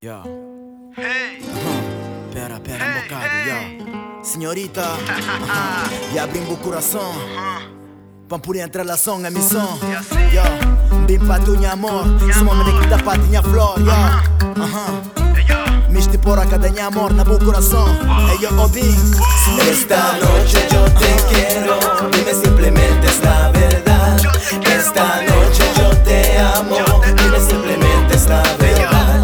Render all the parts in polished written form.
Yo. Hey. Pera um bocado, yo. Senhorita, e abrindo o coração. Vamos por entre a som e missão. Yo, bim para tu amor. Suma menina para tinha flor, yo. Misti por acá de amor na bu coração. Yo, Obin. Esta noche yo te quiero, dime simplemente es la verdad. Esta noche yo te amo, dime simplemente es la verdad.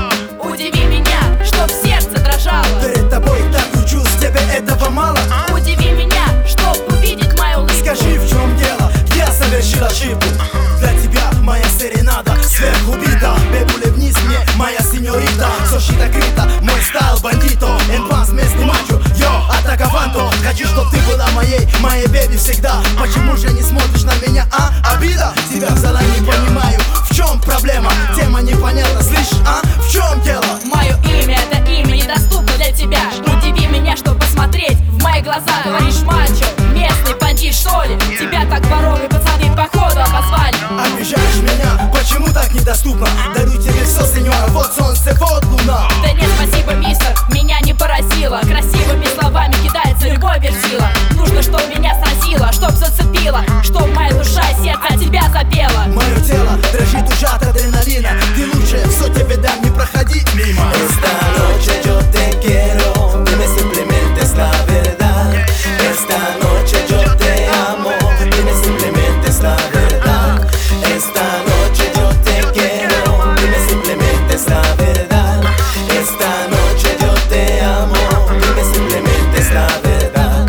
Удиви меня, чтоб сердце дрожало. Перед тобой так кручусь, тебе этого мало. Удиви меня, чтоб увидеть мою улыбку. Скажи, в чем дело, я совершил ошибку. Для тебя моя серенада сверхубита. Бебуле вниз мне, моя сеньорита. Сошита крита, мой стайл бандито. Энпас местный мачо, йо, атакаванто. Хочу, чтоб ты была моей беби всегда. Почему же не смотришь на меня, а? Обида? Тебя взяла, не понимаю, в чем проблема? Тема непонятна, слышишь, а? В чем дело? Мое имя, это имя недоступно для тебя. Удиви меня, чтоб посмотреть в мои глаза. Говоришь, мачо, местный бандит, что ли? Тебя так дворовые пацаны походу обозвали. Обижаешь меня, почему так недоступно? Дарю тебе все, сеньора, вот солнце, вот луна. Да нет, спасибо, мистер, меня не поразило. Красивыми словами кидается любой версила. Нужно, чтоб меня сразило, чтоб зацепило, чтоб моя душа и сердце от тебя запела. Мое тело дрожит уже от адреналина. Ты лучше, все тебе дам, не проходи мимо. Esta noche yo te quiero, dime simplemente es la verdad. Esta noche yo te amo, dime simplemente es la verdad. Esta noche yo te quiero, dime simplemente es la verdad. Esta noche yo te amo, dime simplemente es la verdad.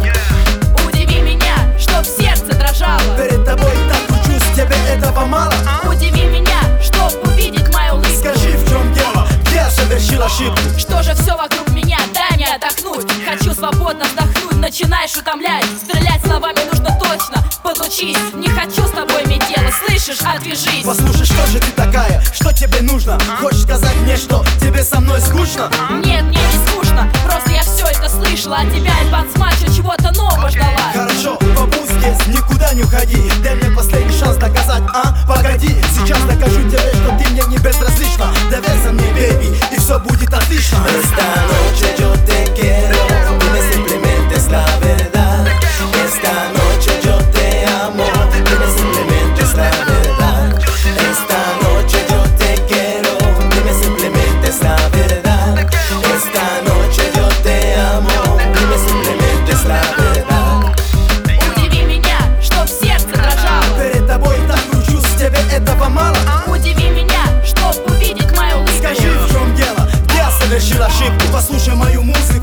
Удиви меня, чтоб сердце дрожало. Перед тобой так кручусь, тебе этого мало. Удиви меня, чтоб увидеть мою улыбку. Скажи, в чем дело, я совершил ошибку. Что же все вокруг меня, дай мне отдохнуть. Хочу свободно вздохнуть, начинаешь утомлять. Стрелять словами нужно точно, подлучись. Не хочу с тобой иметь дело, слышишь, отвяжись. Послушай, что же ты такая, что тебе нужно? Хочешь сказать мне, что тебе со мной скучно? Нет, мне не скучно, просто я все это слышала. От тебя и пацмачо чего-то нового ждала. Хорошо, побудь здесь, никуда не уходи. Дай мне последний шанс доказать, а? Погоди, сейчас докажу тебе, что ты мне не безразлична. Доверься мне, бейби, и все будет отлично. Esta noche yo te quiero, dime simplemente es la verdad. Esta noche yo te amo, dime simplemente es la verdad. Esta noche yo te quiero, dime simplemente es la verdad. Esta noche yo te amo, dime simplemente es la verdad. Удиви меня, чтоб сердце дрожало. Перед тобой так кручусь, тебе этого мало. Удиви меня, чтоб увидеть мою улыбку. Скажи, в чем дело, я совершил ошибку. Послушай мою музыку.